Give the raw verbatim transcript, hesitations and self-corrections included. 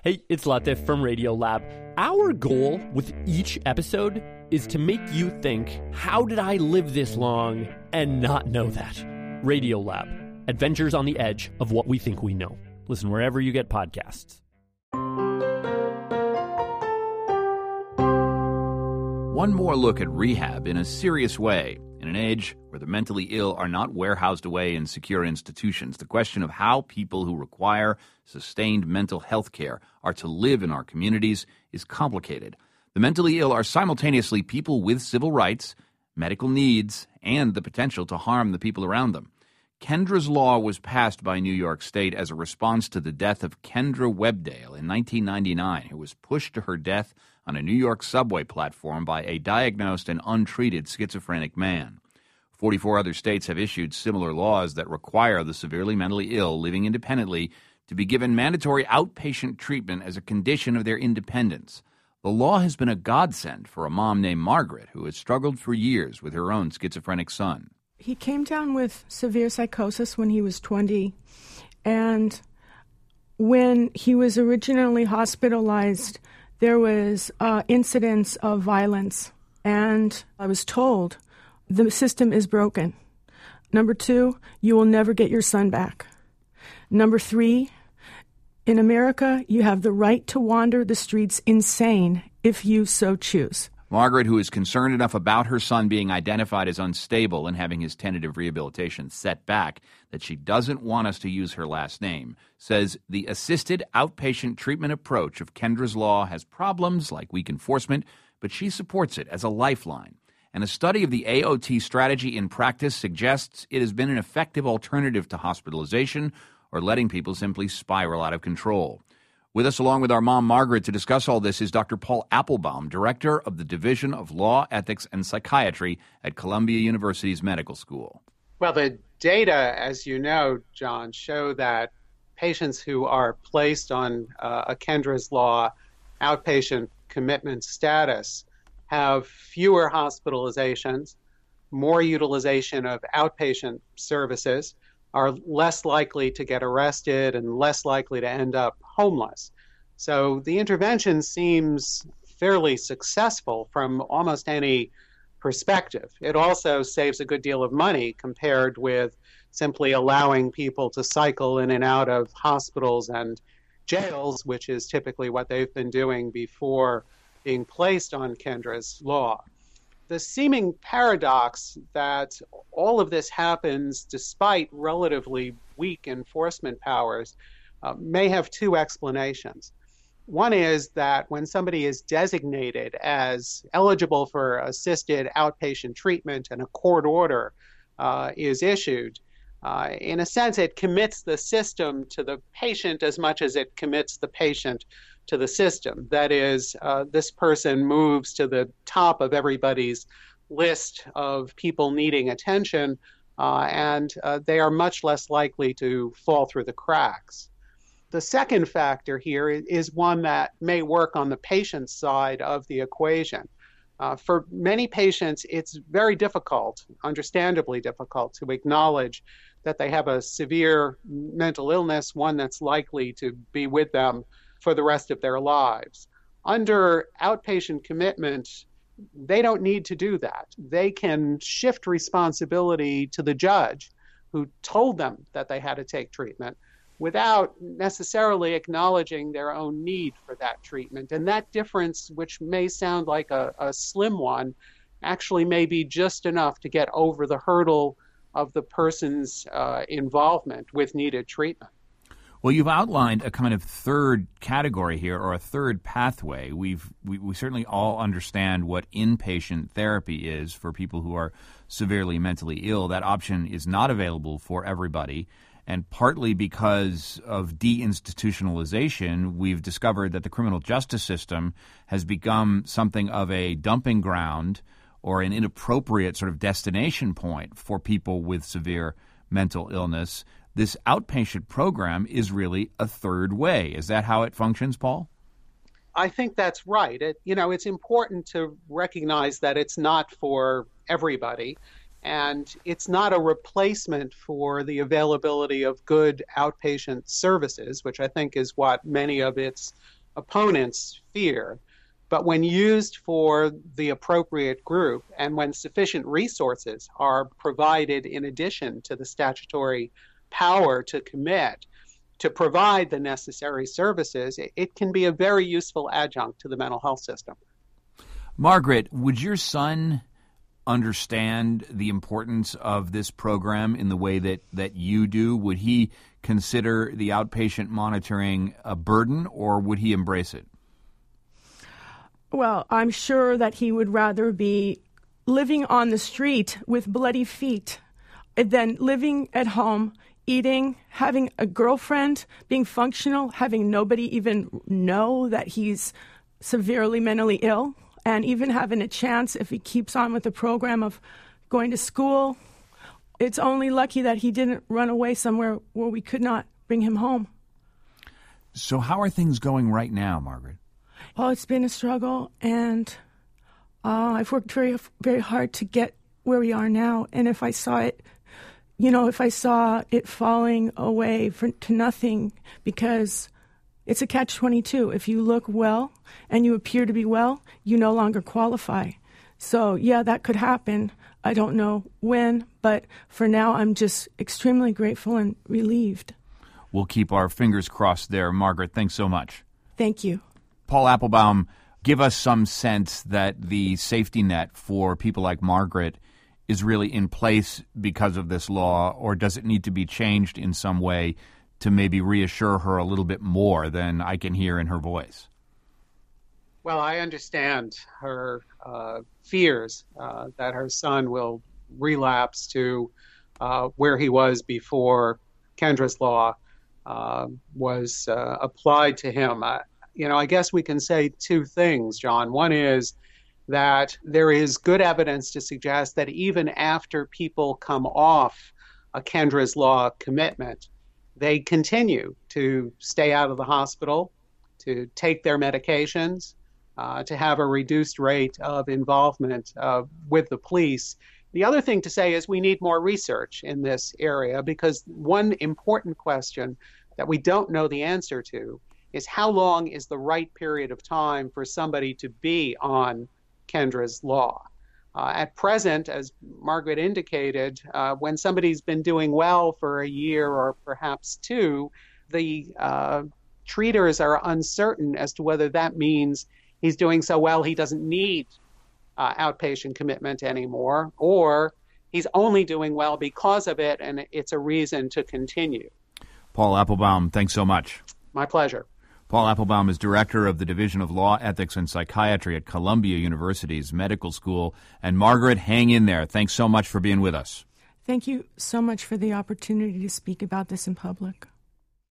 Hey, it's Latif from Radiolab. Our goal with each episode is to make you think, how did I live this long and not know that? Radiolab, adventures on the edge of what we think we know. Listen wherever you get podcasts. One more look at rehab in a serious way. In an age where the mentally ill are not warehoused away in secure institutions, the question of how people who require sustained mental health care are to live in our communities is complicated. The mentally ill are simultaneously people with civil rights, medical needs, and the potential to harm the people around them. Kendra's Law was passed by New York State as a response to the death of Kendra Webdale in nineteen ninety-nine, who was pushed to her death on a New York subway platform by a diagnosed and untreated schizophrenic man. forty-four other states have issued similar laws that require the severely mentally ill living independently to be given mandatory outpatient treatment as a condition of their independence. The law has been a godsend for a mom named Margaret, who has struggled for years with her own schizophrenic son. He came down with severe psychosis when he was twenty, and when he was originally hospitalized, there was uh, incidents of violence, and I was told, the system is broken. Number two, you will never get your son back. Number three, in America, you have the right to wander the streets insane if you so choose. Margaret, who is concerned enough about her son being identified as unstable and having his tentative rehabilitation set back that she doesn't want us to use her last name, says the assisted outpatient treatment approach of Kendra's Law has problems like weak enforcement, but she supports it as a lifeline. And a study of the A O T strategy in practice suggests it has been an effective alternative to hospitalization or letting people simply spiral out of control. With us, along with our mom, Margaret, to discuss all this is Doctor Paul Applebaum, director of the Division of Law, Ethics, and Psychiatry at Columbia University's Medical School. Well, the data, as you know, John, show that patients who are placed on uh, a Kendra's Law outpatient commitment status have fewer hospitalizations, more utilization of outpatient services, are less likely to get arrested and less likely to end up homeless. So the intervention seems fairly successful from almost any perspective. It also saves a good deal of money compared with simply allowing people to cycle in and out of hospitals and jails, which is typically what they've been doing before being placed on Kendra's Law. The seeming paradox that all of this happens despite relatively weak enforcement powers uh, may have two explanations. One is that when somebody is designated as eligible for assisted outpatient treatment and a court order uh, is issued, uh, in a sense it commits the system to the patient as much as it commits the patient to the system. That is, uh, this person moves to the top of everybody's list of people needing attention, uh, and uh, they are much less likely to fall through the cracks. The second factor here is one that may work on the patient's side of the equation. Uh, for many patients, it's very difficult, understandably difficult, to acknowledge that they have a severe mental illness, one that's likely to be with them for the rest of their lives. Under outpatient commitment, they don't need to do that. They can shift responsibility to the judge who told them that they had to take treatment without necessarily acknowledging their own need for that treatment. And that difference, which may sound like a, a slim one, actually may be just enough to get over the hurdle of the person's uh, involvement with needed treatment. Well, you've outlined a kind of third category here, or a third pathway. We've we, we certainly all understand what inpatient therapy is for people who are severely mentally ill. That option is not available for everybody, and partly because of deinstitutionalization, we've discovered that the criminal justice system has become something of a dumping ground or an inappropriate sort of destination point for people with severe mental illness. This outpatient program is really a third way. Is that how it functions, Paul? I think that's right. It, you know, it's important to recognize that it's not for everybody, and it's not a replacement for the availability of good outpatient services, which I think is what many of its opponents fear. But when used for the appropriate group and when sufficient resources are provided in addition to the statutory power to commit, to provide the necessary services, it can be a very useful adjunct to the mental health system. Margaret, would your son understand the importance of this program in the way that, that you do? Would he consider the outpatient monitoring a burden, or would he embrace it? Well, I'm sure that he would rather be living on the street with bloody feet than living at home, eating, having a girlfriend, being functional, having nobody even know that he's severely mentally ill, and even having a chance, if he keeps on with the program, of going to school. It's only lucky that he didn't run away somewhere where we could not bring him home. So how are things going right now, Margaret? Oh, it's been a struggle, and uh, I've worked very, very hard to get where we are now. And if I saw it, you know, if I saw it falling away for, to nothing, because it's a catch twenty-two. If you look well and you appear to be well, you no longer qualify. So, yeah, that could happen. I don't know when, but for now, I'm just extremely grateful and relieved. We'll keep our fingers crossed there. Margaret, thanks so much. Thank you. Paul Applebaum, give us some sense that the safety net for people like Margaret is really in place because of this law, or does it need to be changed in some way to maybe reassure her a little bit more than I can hear in her voice? Well, I understand her uh, fears uh, that her son will relapse to uh, where he was before Kendra's law uh, was uh, applied to him. Uh, you know, I guess we can say two things, John. One is that there is good evidence to suggest that even after people come off a Kendra's law commitment, they continue to stay out of the hospital, to take their medications, uh, to have a reduced rate of involvement uh, with the police. The other thing to say is we need more research in this area, because one important question that we don't know the answer to is how long is the right period of time for somebody to be on Kendra's law. Uh, at present, as Margaret indicated, uh, when somebody's been doing well for a year or perhaps two, the uh, treaters are uncertain as to whether that means he's doing so well he doesn't need uh, outpatient commitment anymore, or he's only doing well because of it and it's a reason to continue. Paul Applebaum, thanks so much. My pleasure. Paul Applebaum is director of the Division of Law, Ethics, and Psychiatry at Columbia University's Medical School. And Margaret, hang in there. Thanks so much for being with us. Thank you so much for the opportunity to speak about this in public.